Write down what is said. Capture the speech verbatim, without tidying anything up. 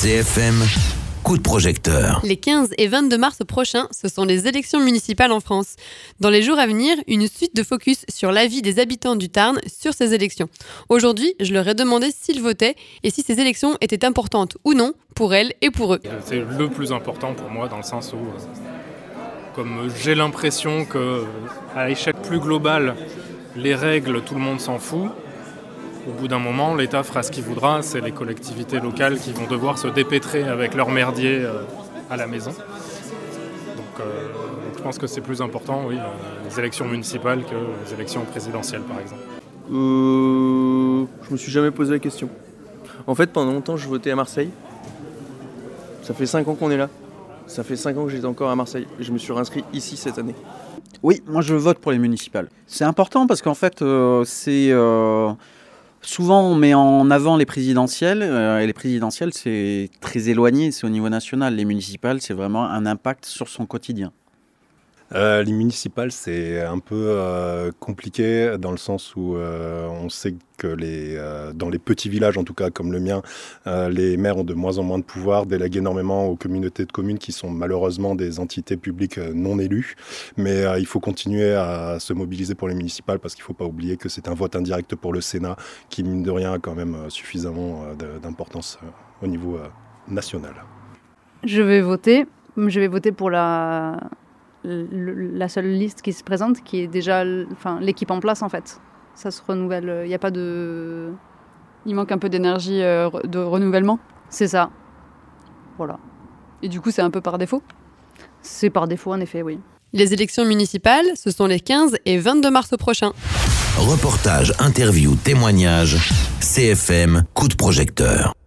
C F M, coup de projecteur. Les quinze et vingt-deux mars prochains, ce sont les élections municipales en France. Dans les jours à venir, une suite de focus sur l'avis des habitants du Tarn sur ces élections. Aujourd'hui, je leur ai demandé s'ils votaient et si ces élections étaient importantes ou non pour elles et pour eux. C'est le plus important pour moi dans le sens où, euh, comme j'ai l'impression qu'à échelle plus globale, les règles, tout le monde s'en fout. Au bout d'un moment, l'État fera ce qu'il voudra, c'est les collectivités locales qui vont devoir se dépêtrer avec leur merdier euh, à la maison. Donc, euh, donc je pense que c'est plus important, oui, euh, les élections municipales que les élections présidentielles, par exemple. Euh, je me suis jamais posé la question. En fait, pendant longtemps, je votais à Marseille. Ça fait cinq ans qu'on est là. Ça fait cinq ans que j'étais encore à Marseille. Et je me suis réinscrit ici cette année. Oui, moi je vote pour les municipales. C'est important parce qu'en fait, euh, c'est... Euh... Souvent, on met en avant les présidentielles, euh, et les présidentielles, c'est très éloigné, c'est au niveau national. Les municipales, c'est vraiment un impact sur son quotidien. Euh, les municipales, c'est un peu euh, compliqué dans le sens où euh, on sait que les, euh, dans les petits villages, en tout cas comme le mien, euh, les maires ont de moins en moins de pouvoir, délèguent énormément aux communautés de communes qui sont malheureusement des entités publiques non élues. Mais euh, il faut continuer à se mobiliser pour les municipales parce qu'il ne faut pas oublier que c'est un vote indirect pour le Sénat qui, mine de rien, a quand même suffisamment d'importance au niveau national. Je vais voter. Je vais voter pour la... la seule liste qui se présente, qui est déjà enfin, l'équipe en place en fait. Ça se renouvelle, il n'y a pas de... Il manque un peu d'énergie euh, de renouvellement. C'est ça. Voilà. Et du coup, c'est un peu par défaut ? C'est par défaut, en effet, oui. Les élections municipales, ce sont les quinze et vingt-deux mars prochains. Reportage, interview, témoignage, C F M, coup de projecteur.